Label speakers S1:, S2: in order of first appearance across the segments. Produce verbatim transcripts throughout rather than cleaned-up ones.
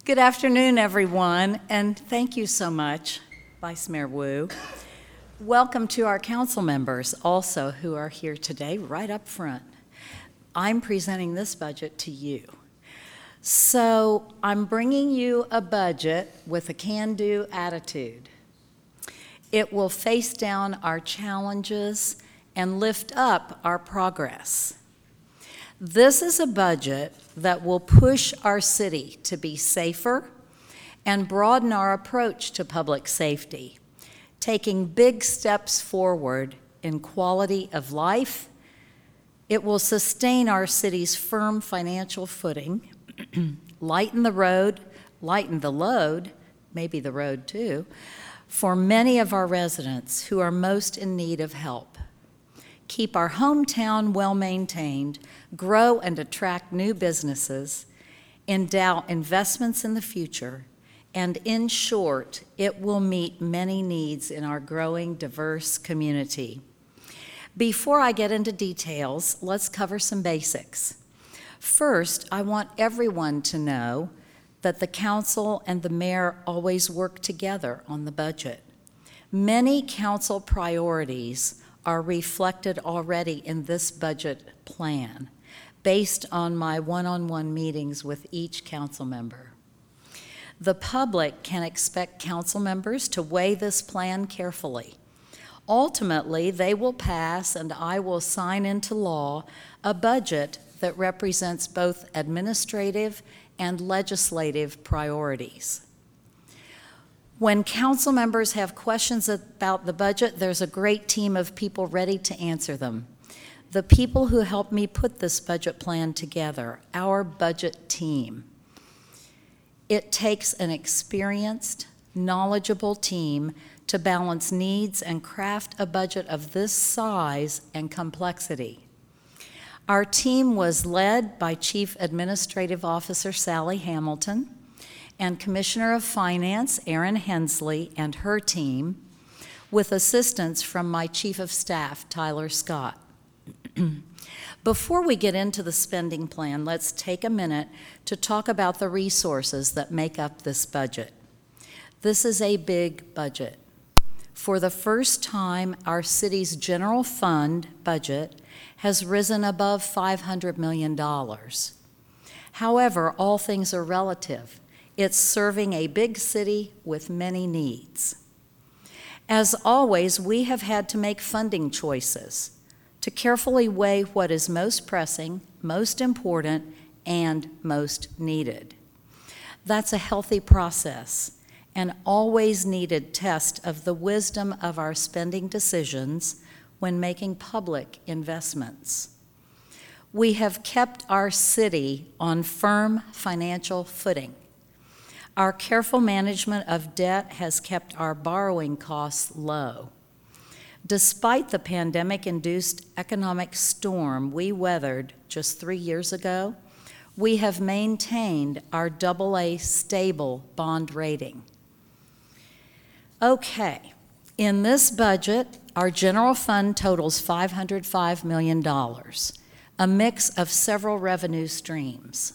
S1: Good afternoon, everyone, and thank you so much, Vice Mayor Wu. Welcome to our council members also who are here today right up front. I'm presenting this budget to you. So I'm bringing you a budget with a can-do attitude. It will face down our challenges and lift up our progress. This is a budget that will push our city to be safer and broaden our approach to public safety, taking big steps forward in quality of life. It will sustain our city's firm financial footing, lighten the road, lighten the load, maybe the road too, for many of our residents who are most in need of help. Keep our hometown well-maintained, grow and attract new businesses, endow investments in the future, and in short, it will meet many needs in our growing, diverse community. Before I get into details, let's cover some basics. First, I want everyone to know that the council and the mayor always work together on the budget. Many council priorities are reflected already in this budget plan, based on my one-on-one meetings with each council member. The public can expect council members to weigh this plan carefully. Ultimately, they will pass and I will sign into law a budget that represents both administrative and legislative priorities. When council members have questions about the budget, there's a great team of people ready to answer them. The people who helped me put this budget plan together, our budget team. It takes an experienced, knowledgeable team to balance needs and craft a budget of this size and complexity. Our team was led by Chief Administrative Officer Sally Hamilton and Commissioner of Finance Erin Hensley and her team, with assistance from my Chief of Staff Tyler Scott. Before we get into the spending plan, let's take a minute to talk about the resources that make up this budget. This is a big budget. For the first time, our city's general fund budget has risen above five hundred million dollars. However, all things are relative. It's serving a big city with many needs. As always, we have had to make funding choices to carefully weigh what is most pressing, most important, and most needed. That's a healthy process, an always needed test of the wisdom of our spending decisions when making public investments. We have kept our city on firm financial footing. Our careful management of debt has kept our borrowing costs low. Despite the pandemic-induced economic storm we weathered just three years ago, we have maintained our double A stable bond rating. Okay, in this budget, our general fund totals five hundred five million dollars, a mix of several revenue streams.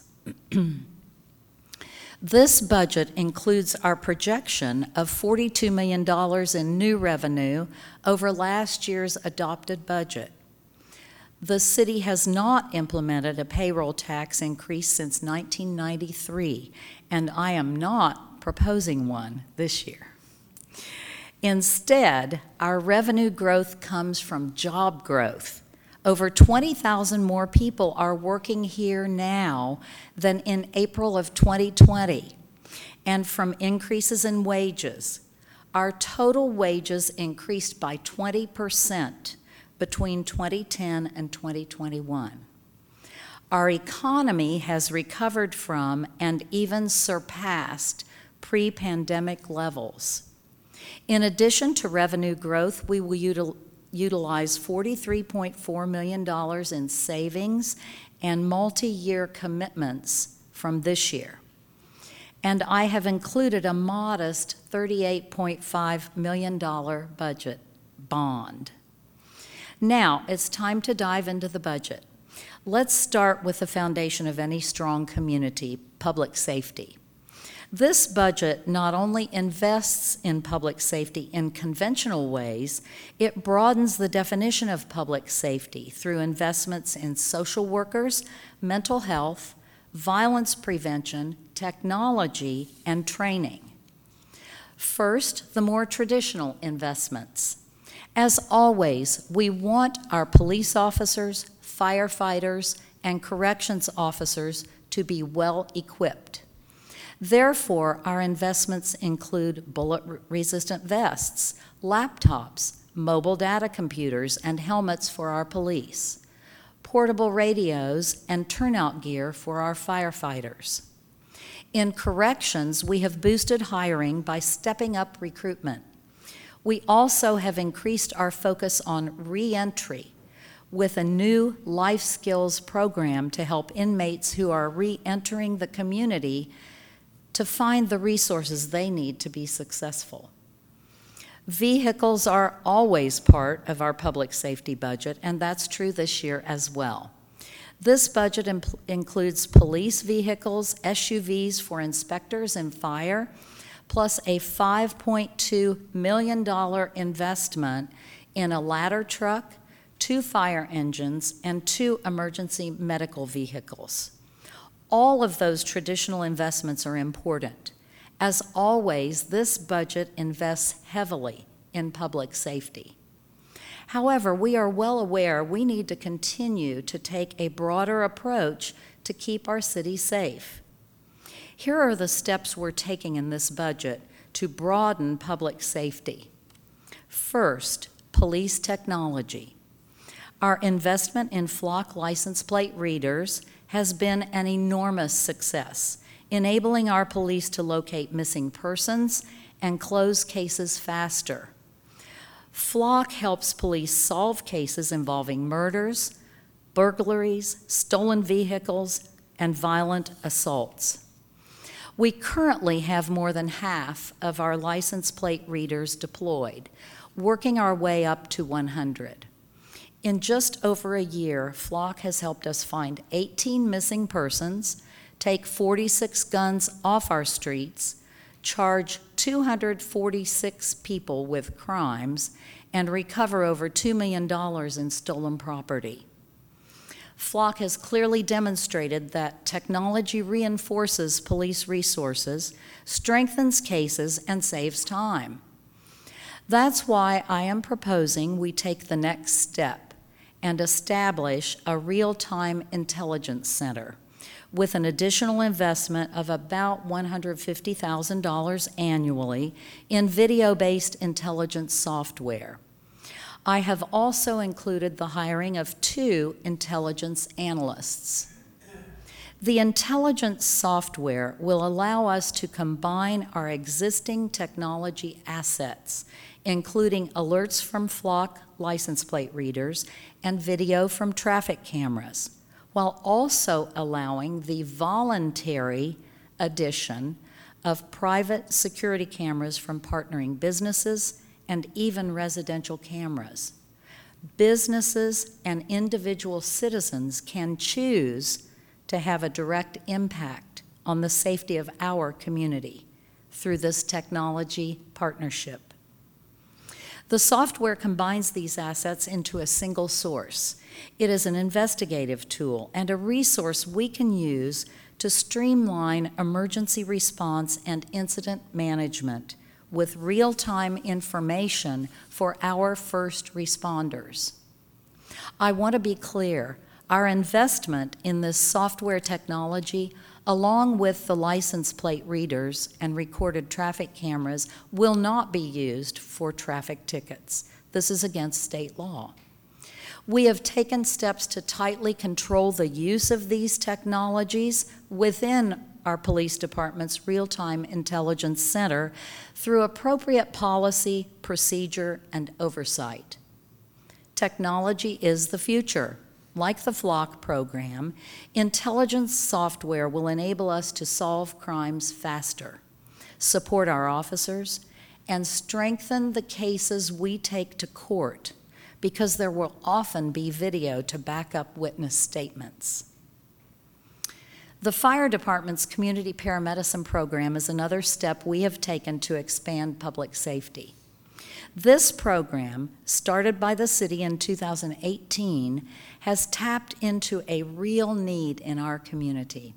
S1: This budget includes our projection of forty-two million dollars in new revenue over last year's adopted budget. The city has not implemented a payroll tax increase since nineteen ninety-three, and I am not proposing one this year. Instead, our revenue growth comes from job growth. Over twenty thousand more people are working here now than in April of twenty twenty, and from increases in wages. Our total wages increased by twenty percent between twenty ten and twenty twenty-one. Our economy has recovered from and even surpassed pre-pandemic levels. In addition to revenue growth, we will util- utilize forty-three point four million dollars in savings and multi-year commitments from this year. And I have included a modest thirty-eight point five million dollars budget bond. Now, it's time to dive into the budget. Let's start with the foundation of any strong community, public safety. This budget not only invests in public safety in conventional ways, it broadens the definition of public safety through investments in social workers, mental health, violence prevention, technology, and training. First, the more traditional investments. As always, we want our police officers, firefighters, and corrections officers to be well equipped. Therefore, our investments include bullet-resistant vests, laptops, mobile data computers, and helmets for our police, portable radios, and turnout gear for our firefighters. In corrections, we have boosted hiring by stepping up recruitment. We also have increased our focus on re-entry with a new life skills program to help inmates who are re-entering the community to find the resources they need to be successful. Vehicles are always part of our public safety budget, and that's true this year as well. This budget imp- includes police vehicles, S U Vs for inspectors and fire, plus a five point two million dollars investment in a ladder truck, two fire engines, and two emergency medical vehicles. All of those traditional investments are important. As always, this budget invests heavily in public safety. However, we are well aware we need to continue to take a broader approach to keep our city safe. Here are the steps we're taking in this budget to broaden public safety. First, police technology. Our investment in Flock license plate readers has been an enormous success, enabling our police to locate missing persons and close cases faster. Flock helps police solve cases involving murders, burglaries, stolen vehicles, and violent assaults. We currently have more than half of our license plate readers deployed, working our way up to one hundred. In just over a year, Flock has helped us find eighteen missing persons, take forty-six guns off our streets, charge two hundred forty-six people with crimes, and recover over two million dollars in stolen property. Flock has clearly demonstrated that technology reinforces police resources, strengthens cases, and saves time. That's why I am proposing we take the next step and establish a real-time intelligence center with an additional investment of about one hundred fifty thousand dollars annually in video-based intelligence software. I have also included the hiring of two intelligence analysts. The intelligence software will allow us to combine our existing technology assets, including alerts from Flock license plate readers and video from traffic cameras, while also allowing the voluntary addition of private security cameras from partnering businesses and even residential cameras. Businesses and individual citizens can choose to have a direct impact on the safety of our community through this technology partnership. The software combines these assets into a single source. It is an investigative tool and a resource we can use to streamline emergency response and incident management with real-time information for our first responders. I want to be clear, our investment in this software technology, along with the license plate readers and recorded traffic cameras, will not be used for traffic tickets. This is against state law. We have taken steps to tightly control the use of these technologies within our police department's real-time intelligence center through appropriate policy, procedure, and oversight. Technology is the future. Like the Flock program, intelligence software will enable us to solve crimes faster, support our officers, and strengthen the cases we take to court, because there will often be video to back up witness statements. The fire department's community paramedicine program is another step we have taken to expand public safety. This program, started by the city in two thousand eighteen, has tapped into a real need in our community.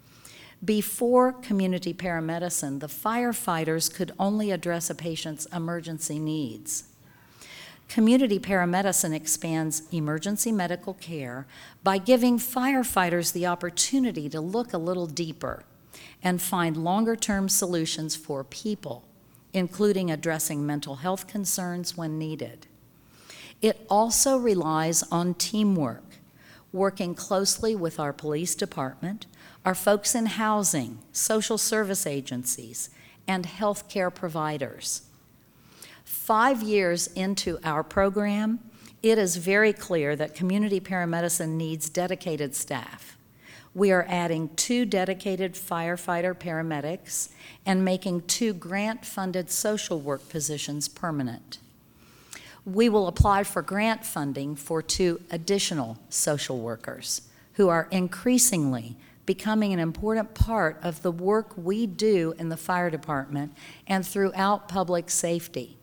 S1: Before community paramedicine, the firefighters could only address a patient's emergency needs. Community paramedicine expands emergency medical care by giving firefighters the opportunity to look a little deeper and find longer-term solutions for people, including addressing mental health concerns when needed. It also relies on teamwork, working closely with our police department, our folks in housing, social service agencies, and healthcare providers. Five years into our program, it is very clear that community paramedicine needs dedicated staff. We are adding two dedicated firefighter paramedics and making two grant-funded social work positions permanent. We will apply for grant funding for two additional social workers who are increasingly becoming an important part of the work we do in the fire department and throughout public safety.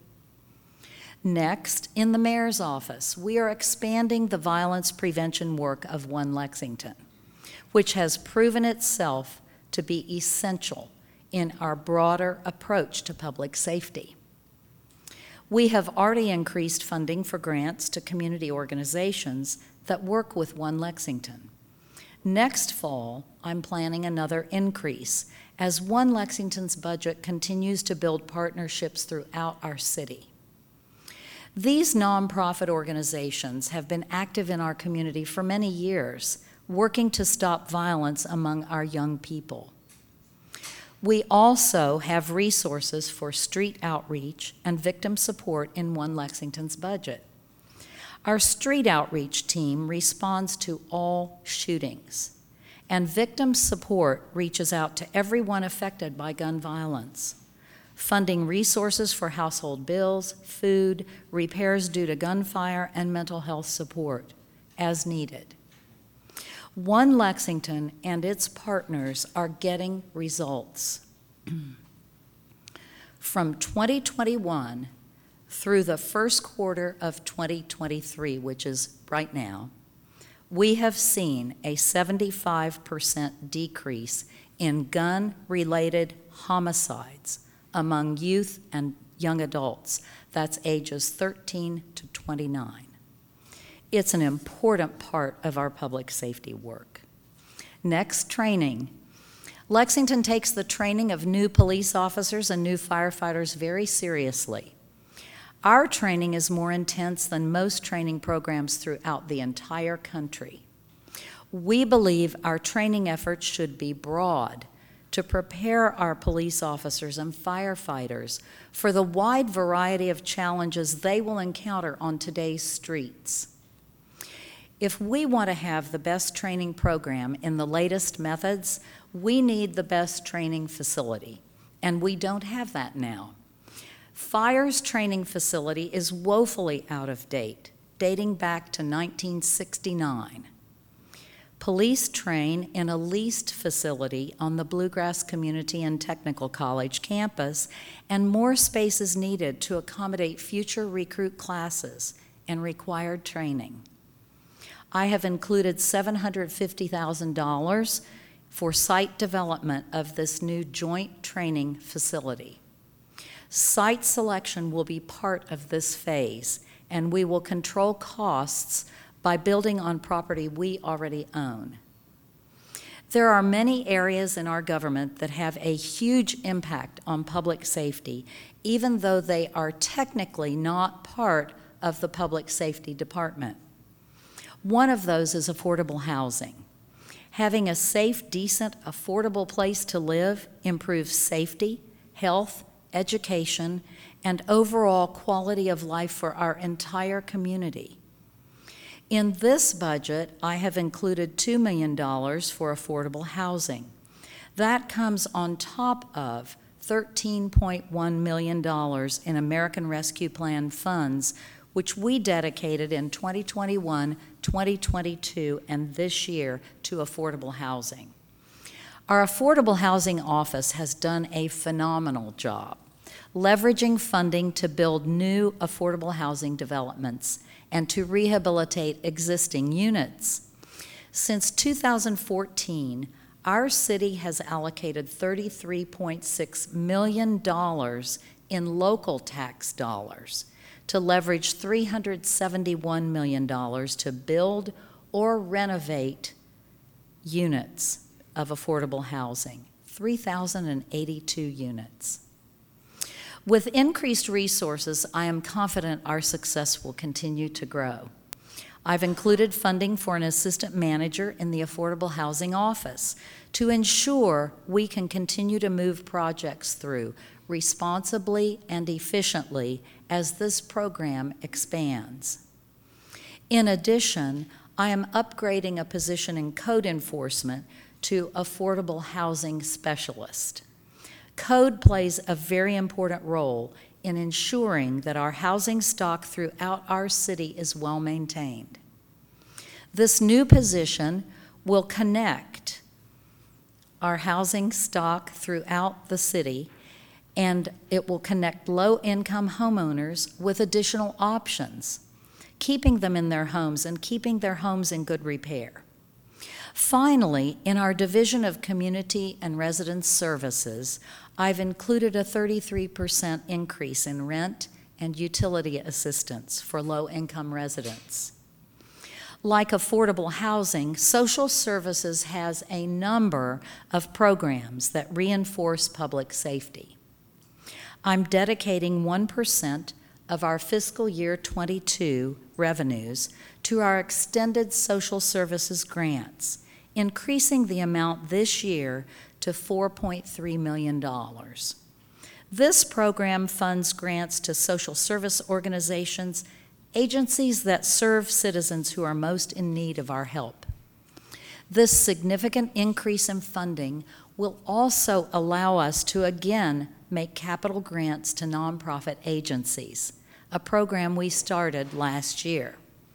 S1: Next, in the mayor's office, we are expanding the violence prevention work of One Lexington, which has proven itself to be essential in our broader approach to public safety. We have already increased funding for grants to community organizations that work with One Lexington. Next fall, I'm planning another increase as One Lexington's budget continues to build partnerships throughout our city. These nonprofit organizations have been active in our community for many years, working to stop violence among our young people. We also have resources for street outreach and victim support in One Lexington's budget. Our street outreach team responds to all shootings, and victim support reaches out to everyone affected by gun violence, funding resources for household bills, food, repairs due to gunfire, and mental health support as needed. One Lexington and its partners are getting results. From twenty twenty-one through the first quarter of twenty twenty-three, which is right now, we have seen a seventy-five percent decrease in gun-related homicides among youth and young adults. That's ages thirteen to twenty-nine. It's an important part of our public safety work. Next, training. Lexington takes the training of new police officers and new firefighters very seriously. Our training is more intense than most training programs throughout the entire country. We believe our training efforts should be broad to prepare our police officers and firefighters for the wide variety of challenges they will encounter on today's streets. If we want to have the best training program in the latest methods, we need the best training facility, and we don't have that now. Fire's training facility is woefully out of date, dating back to nineteen sixty-nine. Police train in a leased facility on the Bluegrass Community and Technical College campus, and more space is needed to accommodate future recruit classes and required training. I have included seven hundred fifty thousand dollars for site development of this new joint training facility. Site selection will be part of this phase, and we will control costs by building on property we already own. There are many areas in our government that have a huge impact on public safety, even though they are technically not part of the public safety department. One of those is affordable housing. Having a safe, decent, affordable place to live improves safety, health, education, and overall quality of life for our entire community. In this budget, I have included two million dollars for affordable housing. That comes on top of thirteen point one million dollars in American Rescue Plan funds, which we dedicated in twenty twenty-one, twenty twenty-two, and this year to affordable housing. Our Affordable Housing Office has done a phenomenal job leveraging funding to build new affordable housing developments and to rehabilitate existing units. Since two thousand fourteen, our city has allocated thirty-three point six million dollars in local tax dollars to leverage three hundred seventy-one million dollars to build or renovate units of affordable housing, three thousand eighty-two units. With increased resources, I am confident our success will continue to grow. I've included funding for an assistant manager in the Affordable Housing Office to ensure we can continue to move projects through responsibly and efficiently as this program expands. In addition, I am upgrading a position in code enforcement to Affordable Housing Specialist. Code plays a very important role in ensuring that our housing stock throughout our city is well maintained. This new position will connect our housing stock throughout the city, and it will connect low-income homeowners with additional options, keeping them in their homes and keeping their homes in good repair. Finally, in our Division of Community and Residence Services, I've included a thirty-three percent increase in rent and utility assistance for low-income residents. Like affordable housing, social services has a number of programs that reinforce public safety. I'm dedicating one percent of our fiscal year twenty-two revenues to our extended social services grants, increasing the amount this year to four point three million dollars. This program funds grants to social service organizations, agencies that serve citizens who are most in need of our help. This significant increase in funding will also allow us to again make capital grants to nonprofit agencies, a program we started last year.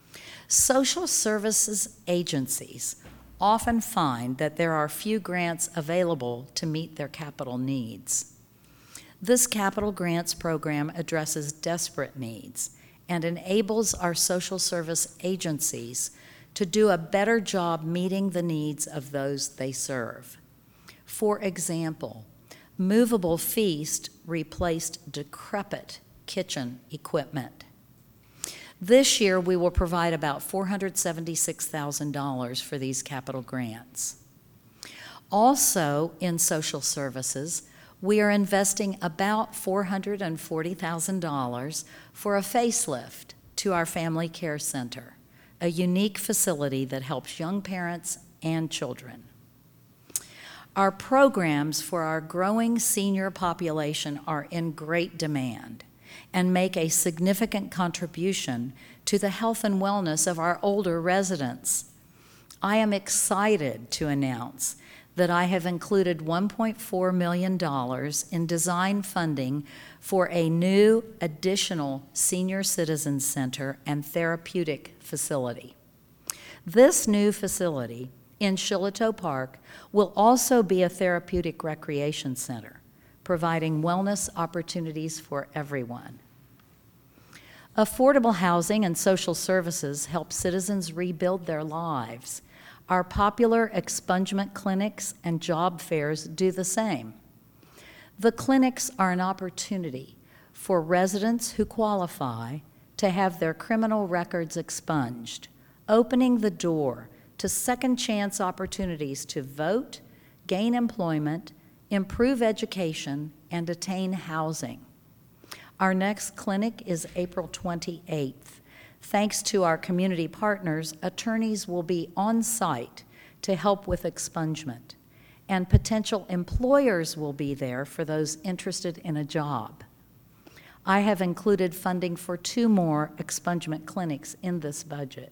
S1: Social services agencies often find that there are few grants available to meet their capital needs. This capital grants program addresses desperate needs and enables our social service agencies to do a better job meeting the needs of those they serve. For example, Movable Feast replaced decrepit kitchen equipment. This year, we will provide about four hundred seventy-six thousand dollars for these capital grants. Also, in social services, we are investing about four hundred forty thousand dollars for a facelift to our Family Care Center, a unique facility that helps young parents and children. Our programs for our growing senior population are in great demand and make a significant contribution to the health and wellness of our older residents. I am excited to announce that I have included one point four million dollars in design funding for a new additional senior citizen center and therapeutic facility. This new facility in Shiloh Park will also be a therapeutic recreation center, providing wellness opportunities for everyone. Affordable housing and social services help citizens rebuild their lives. Our popular expungement clinics and job fairs do the same. The clinics are an opportunity for residents who qualify to have their criminal records expunged, opening the door to second chance opportunities to vote, gain employment, improve education, and attain housing. Our next clinic is April twenty-eighth. Thanks to our community partners, attorneys will be on site to help with expungement, and potential employers will be there for those interested in a job. I have included funding for two more expungement clinics in this budget.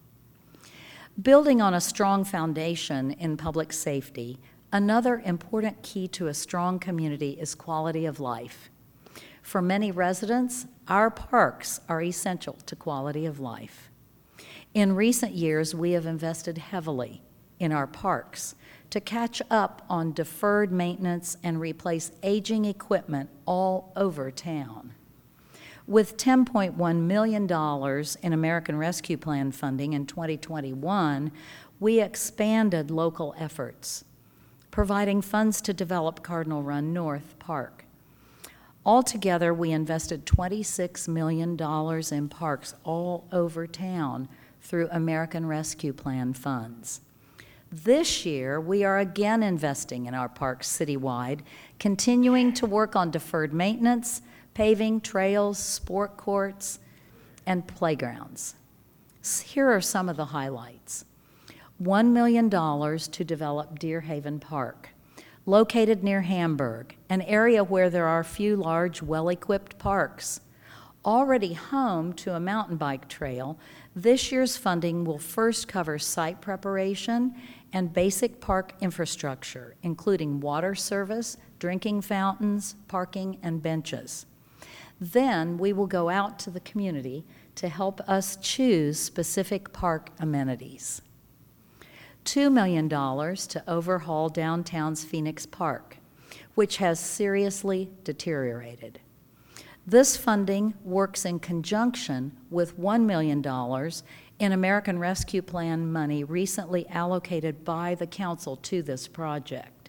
S1: Building on a strong foundation in public safety, another important key to a strong community is quality of life. For many residents, our parks are essential to quality of life. In recent years, we have invested heavily in our parks to catch up on deferred maintenance and replace aging equipment all over town. With ten point one million dollars in American Rescue Plan funding in twenty twenty-one, we expanded local efforts, providing funds to develop Cardinal Run North Park. Altogether, we invested twenty-six million dollars in parks all over town through American Rescue Plan funds. This year, we are again investing in our parks citywide, continuing to work on deferred maintenance, paving, trails, sport courts, and playgrounds. Here are some of the highlights. one million dollars to develop Deer Haven Park, located near Hamburg, an area where there are few large, well-equipped parks. Already home to a mountain bike trail, this year's funding will first cover site preparation and basic park infrastructure, including water service, drinking fountains, parking, and benches. Then we will go out to the community to help us choose specific park amenities. two million dollars to overhaul downtown's Phoenix Park, which has seriously deteriorated. This funding works in conjunction with one million dollars in American Rescue Plan money recently allocated by the council to this project.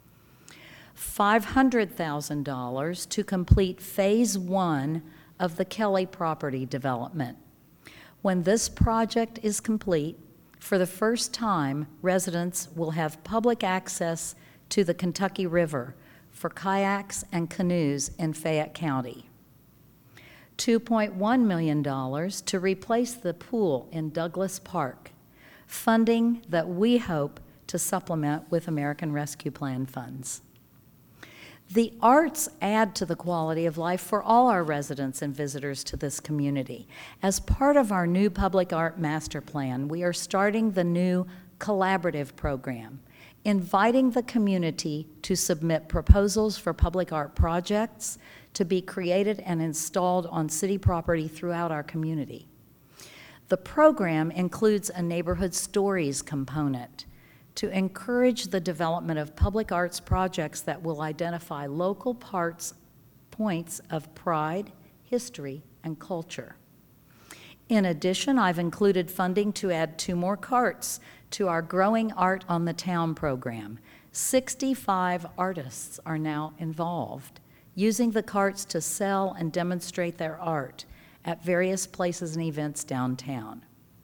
S1: five hundred thousand dollars to complete phase one of the Kelly property development. When this project is complete, for the first time, residents will have public access to the Kentucky River for kayaks and canoes in Fayette County. two point one million dollars to replace the pool in Douglas Park, funding that we hope to supplement with American Rescue Plan funds. The arts add to the quality of life for all our residents and visitors to this community. As part of our new public art master plan, we are starting the new collaborative program, inviting the community to submit proposals for public art projects to be created and installed on city property throughout our community. The program includes a neighborhood stories component to encourage the development of public arts projects that will identify local parts, points of pride, history, and culture. In addition, I've included funding to add two more carts to our Growing Art on the Town program. sixty-five artists are now involved, using the carts to sell and demonstrate their art at various places and events downtown.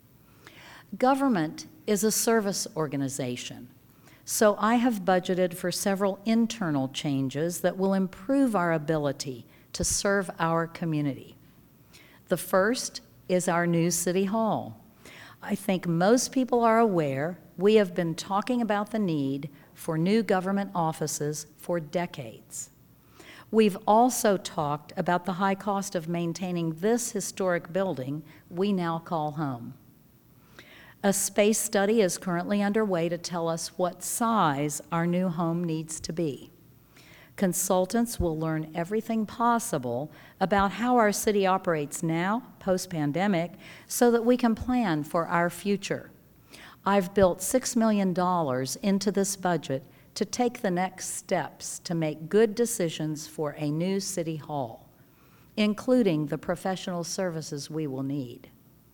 S1: Government is a service organization, so I have budgeted for several internal changes that will improve our ability to serve our community. The first is our new City Hall. I think most people are aware we have been talking about the need for new government offices for decades. We've also talked about the high cost of maintaining this historic building we now call home. A space study is currently underway to tell us what size our new home needs to be. Consultants will learn everything possible about how our city operates now, post-pandemic, so that we can plan for our future. I've built six million dollars into this budget to take the next steps to make good decisions for a new city hall, including the professional services we will need.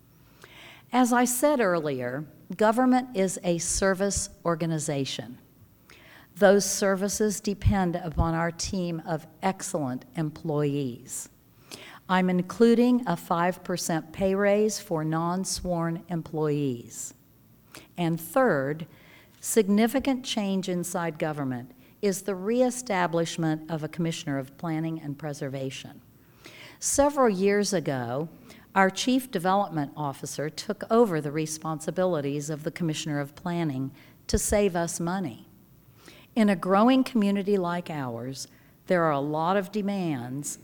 S1: As I said earlier, government is a service organization. Those services depend upon our team of excellent employees. I'm including a five percent pay raise for non-sworn employees. And third, significant change inside government is the reestablishment of a Commissioner of Planning and Preservation. Several years ago, our Chief Development Officer took over the responsibilities of the Commissioner of Planning to save us money. In a growing community like ours, there are a lot of demands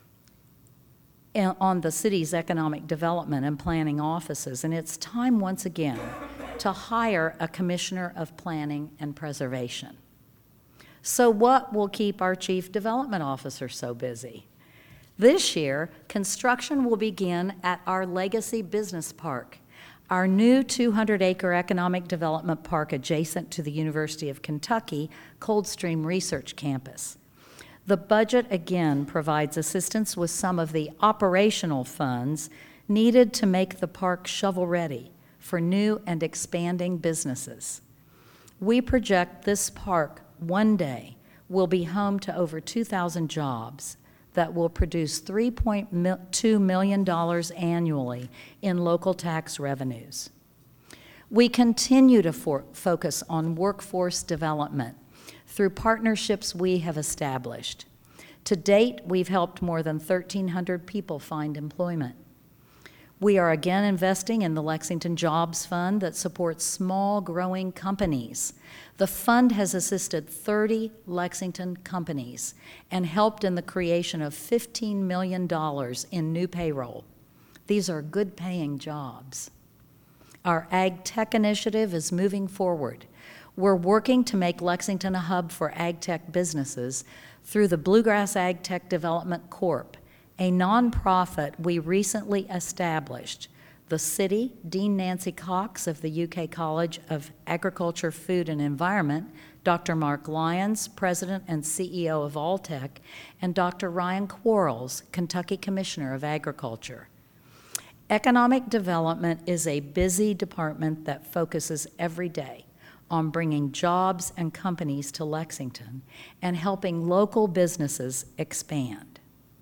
S1: on the city's economic development and planning offices, and it's time once again to hire a Commissioner of Planning and Preservation. So what will keep our Chief Development Officer so busy? This year, construction will begin at our Legacy Business Park. Our new two hundred acre economic development park adjacent to the University of Kentucky Coldstream Research Campus. The budget again provides assistance with some of the operational funds needed to make the park shovel-ready for new and expanding businesses. We project this park one day will be home to over two thousand jobs that will produce three point two million dollars annually in local tax revenues. We continue to for- focus on workforce development through partnerships we have established. To date, we've helped more than thirteen hundred people find employment. We are again investing in the Lexington Jobs Fund that supports small, growing companies. The fund has assisted thirty Lexington companies and helped in the creation of fifteen million dollars in new payroll. These are good-paying jobs. Our Ag Tech initiative is moving forward. We're working to make Lexington a hub for ag tech businesses through the Bluegrass Ag Tech Development Corp, a nonprofit we recently established. The city, Dean Nancy Cox of the U K College of Agriculture, Food and Environment, Doctor Mark Lyons, President and C E O of Alltech, and Doctor Ryan Quarles, Kentucky Commissioner of Agriculture. Economic development is a busy department that focuses every day on bringing jobs and companies to Lexington and helping local businesses expand.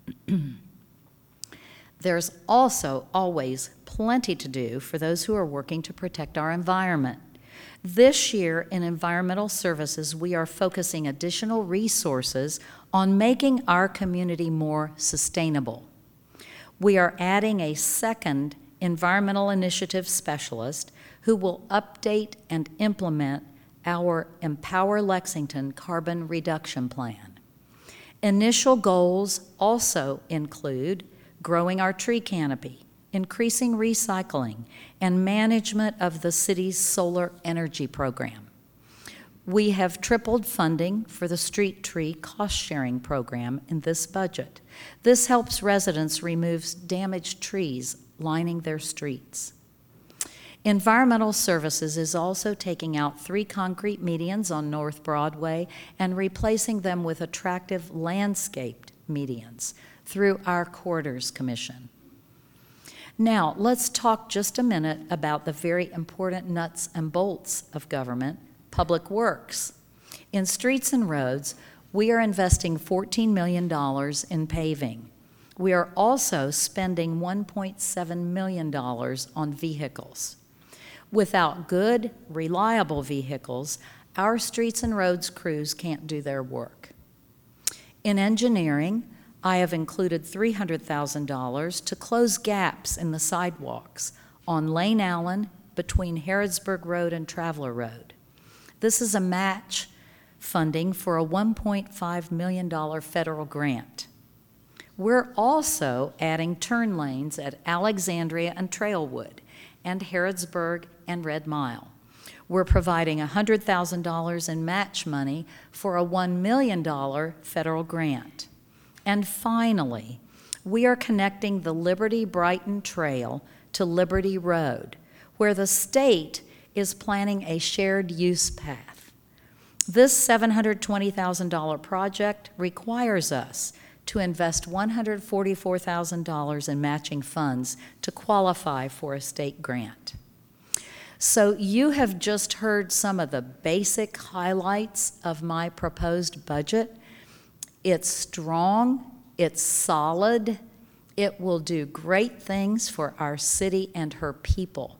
S1: There's also always plenty to do for those who are working to protect our environment. This year in environmental services, we are focusing additional resources on making our community more sustainable. We are adding a second environmental initiative specialist who will update and implement our Empower Lexington carbon reduction plan. Initial goals also include growing our tree canopy, increasing recycling, and management of the city's solar energy program. We have tripled funding for the street tree cost-sharing program in this budget. This helps residents remove damaged trees lining their streets. Environmental Services is also taking out three concrete medians on North Broadway and replacing them with attractive landscaped medians through our Corridors Commission. Now, let's talk just a minute about the very important nuts and bolts of government, public works. In streets and roads, we are investing fourteen million dollars in paving. We are also spending one point seven million dollars on vehicles. Without good, reliable vehicles, our streets and roads crews can't do their work. In engineering, I have included three hundred thousand dollars to close gaps in the sidewalks on Lane Allen between Harrodsburg Road and Traveler Road. This is a match funding for a one point five million dollars federal grant. We're also adding turn lanes at Alexandria and Trailwood and Harrodsburg and Red Mile. We're providing one hundred thousand dollars in match money for a one million dollars federal grant. And finally, we are connecting the Liberty Brighton Trail to Liberty Road, where the state is planning a shared use path. This seven hundred twenty thousand dollars project requires us to invest one hundred forty-four thousand dollars in matching funds to qualify for a state grant. So you have just heard some of the basic highlights of my proposed budget. It's strong, it's solid, it will do great things for our city and her people.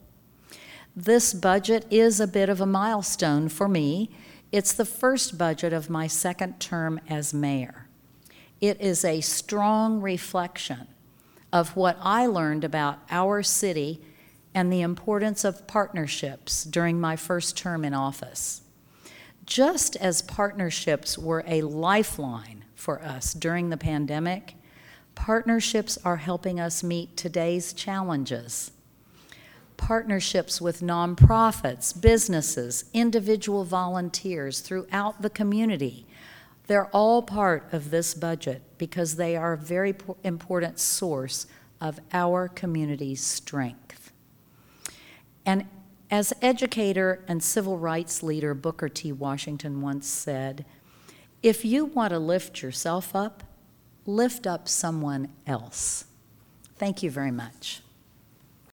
S1: This budget is a bit of a milestone for me. It's the first budget of my second term as mayor. It is a strong reflection of what I learned about our city and the importance of partnerships during my first term in office. Just as partnerships were a lifeline for us during the pandemic, partnerships are helping us meet today's challenges. Partnerships with nonprofits, businesses, individual volunteers throughout the community, they're all part of this budget because they are a very important source of our community's strength. And as educator and civil rights leader Booker T. Washington once said, if you want to lift yourself up, lift up someone else. Thank you very much.